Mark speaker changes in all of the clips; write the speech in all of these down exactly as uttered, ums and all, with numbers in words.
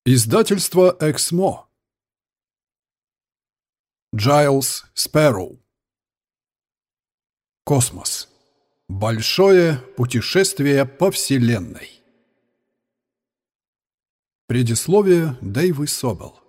Speaker 1: Издательство «Эксмо». Джайлз Спэрроу. Космос. Большое путешествие по Вселенной. Предисловие Дэйвы Собел.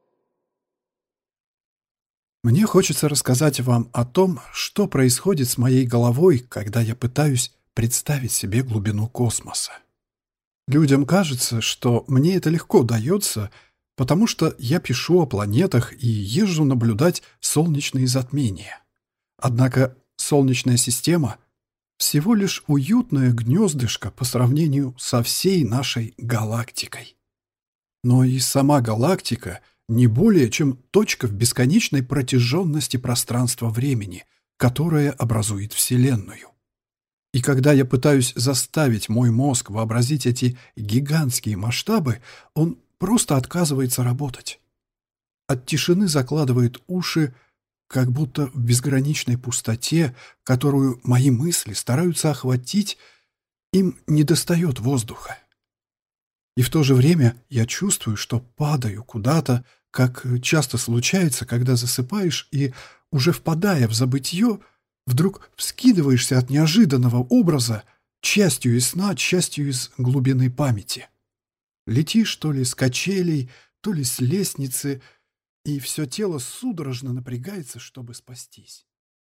Speaker 1: Мне хочется рассказать вам о том, что происходит с моей головой, когда я пытаюсь представить себе глубину космоса. Людям кажется, что мне это легко дается, потому что я пишу о планетах и езжу наблюдать солнечные затмения. Однако Солнечная система — всего лишь уютное гнездышко по сравнению со всей нашей галактикой. Но и сама галактика не более чем точка в бесконечной протяженности пространства-времени, которая образует Вселенную. И когда я пытаюсь заставить мой мозг вообразить эти гигантские масштабы, он просто отказывается работать. От тишины закладывает уши, как будто в безграничной пустоте, которую мои мысли стараются охватить, им недостает воздуха. И в то же время я чувствую, что падаю куда-то, как часто случается, когда засыпаешь и, уже впадая в забытье, вдруг вскидываешься от неожиданного образа, частью из сна, частью из глубины памяти. Летишь то ли с качелей, то ли с лестницы, и все тело судорожно напрягается, чтобы спастись.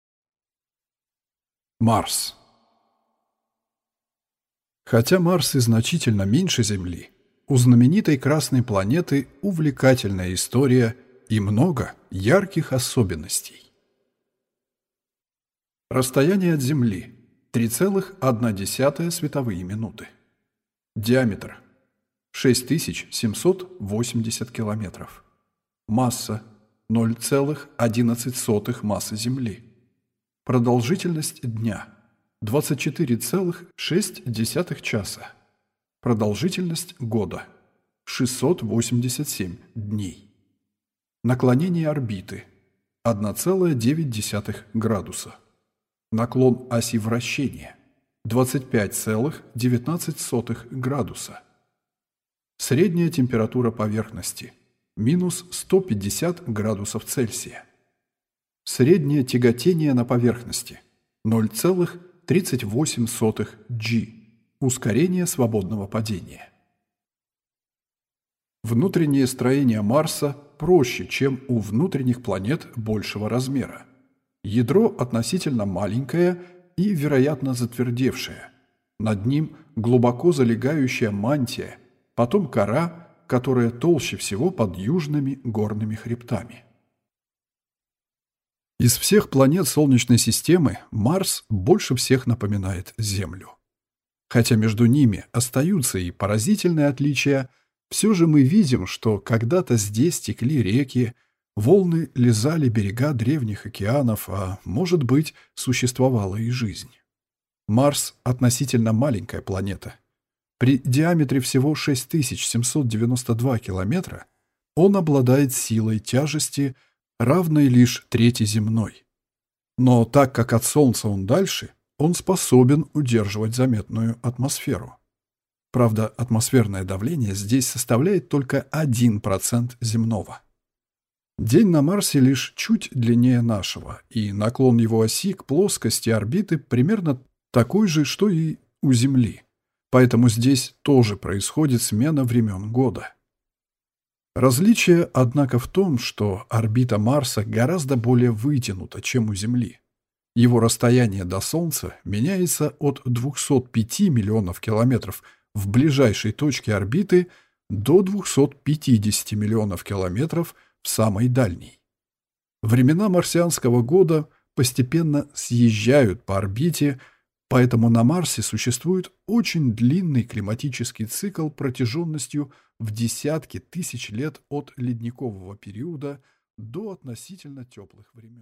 Speaker 1: Марс. Хотя Марс и значительно меньше Земли, у знаменитой Красной планеты увлекательная история и много ярких особенностей. Расстояние от Земли – три целых одна десятая световые минуты. Диаметр – шесть тысяч семьсот восемьдесят километров. Масса – ноль целых одиннадцать сотых массы Земли. Продолжительность дня – двадцать четыре целых шесть десятых часа. Продолжительность года – шестьсот восемьдесят семь дней. Наклонение орбиты – одна целая девять десятых градуса. Наклон оси вращения – двадцать пять целых девятнадцать сотых градуса. Средняя температура поверхности – минус сто пятьдесят градусов Цельсия. Среднее тяготение на поверхности – ноль целых тридцать восемь сотых G. Ускорение свободного падения. Внутреннее строение Марса проще, чем у внутренних планет большего размера. Ядро относительно маленькое и, вероятно, затвердевшее. Над ним глубоко залегающая мантия, потом кора, которая толще всего под южными горными хребтами. Из всех планет Солнечной системы Марс больше всех напоминает Землю. Хотя между ними остаются и поразительные отличия, все же мы видим, что когда-то здесь текли реки, волны лизали берега древних океанов, а, может быть, существовала и жизнь. Марс — относительно маленькая планета. При диаметре всего шесть тысяч семьсот девяносто два километра он обладает силой тяжести, равной лишь трети земной. Но так как от Солнца он дальше, он способен удерживать заметную атмосферу. Правда, атмосферное давление здесь составляет только один процент земного. День на Марсе лишь чуть длиннее нашего, и наклон его оси к плоскости орбиты примерно такой же, что и у Земли. Поэтому здесь тоже происходит смена времен года. Различие, однако, в том, что орбита Марса гораздо более вытянута, чем у Земли. Его расстояние до Солнца меняется от двухсот пяти миллионов километров в ближайшей точке орбиты до двухсот пятидесяти миллионов километров в самой дальней. Времена марсианского года постепенно съезжают по орбите, поэтому на Марсе существует очень длинный климатический цикл протяженностью в десятки тысяч лет от ледникового периода до относительно теплых времен.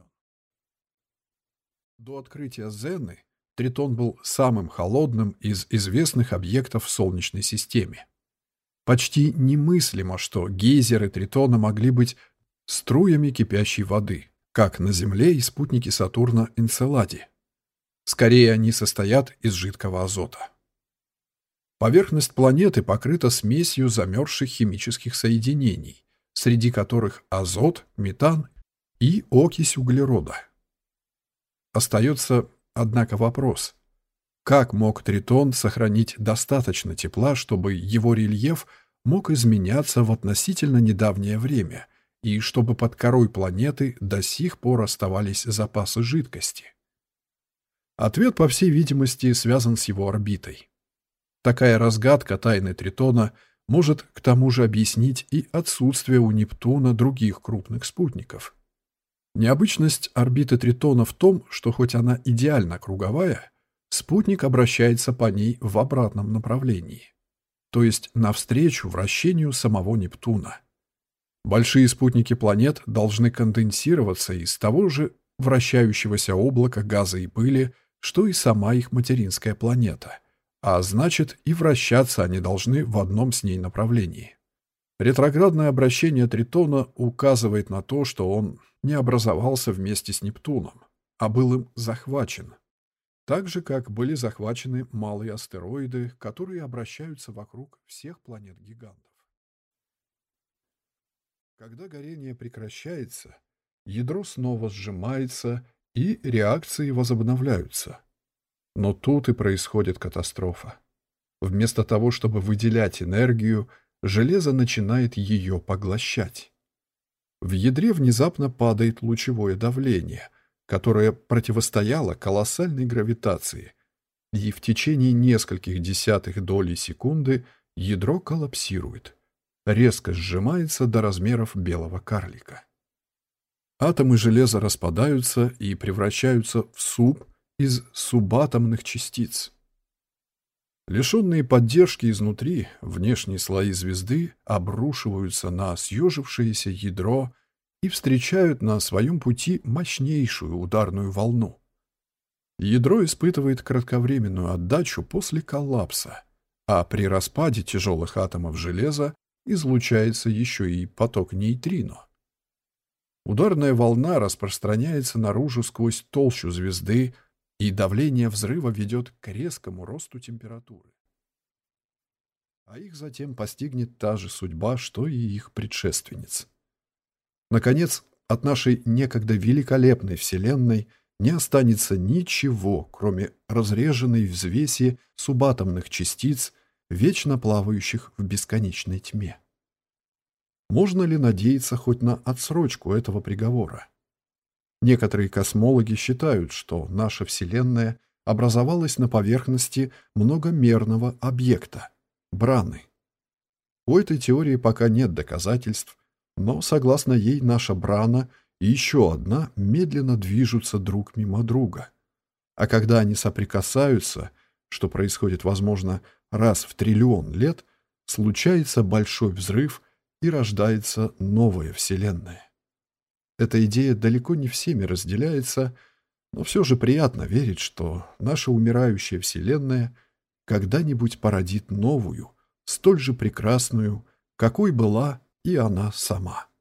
Speaker 1: До открытия Зены Тритон был самым холодным из известных объектов в Солнечной системе. Почти немыслимо, что гейзеры Тритона могли быть струями кипящей воды, как на Земле и спутнике Сатурна Энцеладе. Скорее, они состоят из жидкого азота. Поверхность планеты покрыта смесью замерзших химических соединений, среди которых азот, метан и окись углерода. Остается, однако, вопрос: как мог Тритон сохранить достаточно тепла, чтобы его рельеф мог изменяться в относительно недавнее время, и чтобы под корой планеты до сих пор оставались запасы жидкости? Ответ, по всей видимости, связан с его орбитой. Такая разгадка тайны Тритона может к тому же объяснить и отсутствие у Нептуна других крупных спутников. Необычность орбиты Тритона в том, что хоть она идеально круговая, спутник обращается по ней в обратном направлении, то есть навстречу вращению самого Нептуна. Большие спутники планет должны конденсироваться из того же вращающегося облака газа и пыли, что и сама их материнская планета, а значит, и вращаться они должны в одном с ней направлении. Ретроградное обращение Тритона указывает на то, что он не образовался вместе с Нептуном, а был им захвачен, так же, как были захвачены малые астероиды, которые обращаются вокруг всех планет-гигантов. Когда горение прекращается, ядро снова сжимается, и реакции возобновляются. Но тут и происходит катастрофа. Вместо того, чтобы выделять энергию, железо начинает ее поглощать. В ядре внезапно падает лучевое давление, которое противостояло колоссальной гравитации, и в течение нескольких десятых долей секунды ядро коллапсирует, резко сжимается до размеров белого карлика. Атомы железа распадаются и превращаются в суп из субатомных частиц. Лишенные поддержки изнутри, внешние слои звезды обрушиваются на съежившееся ядро и встречают на своем пути мощнейшую ударную волну. Ядро испытывает кратковременную отдачу после коллапса, а при распаде тяжелых атомов железа излучается еще и поток нейтрино. Ударная волна распространяется наружу сквозь толщу звезды, и давление взрыва ведет к резкому росту температуры. А их затем постигнет та же судьба, что и их предшественниц. Наконец, от нашей некогда великолепной Вселенной не останется ничего, кроме разреженной взвеси субатомных частиц, вечно плавающих в бесконечной тьме. Можно ли надеяться хоть на отсрочку этого приговора? Некоторые космологи считают, что наша Вселенная образовалась на поверхности многомерного объекта — браны. У этой теории пока нет доказательств, но, согласно ей, наша брана и еще одна медленно движутся друг мимо друга. А когда они соприкасаются, что происходит, возможно, раз в триллион лет, случается большой взрыв и рождается новая Вселенная. Эта идея далеко не всеми разделяется, но все же приятно верить, что наша умирающая Вселенная когда-нибудь породит новую, столь же прекрасную, какой была и она сама.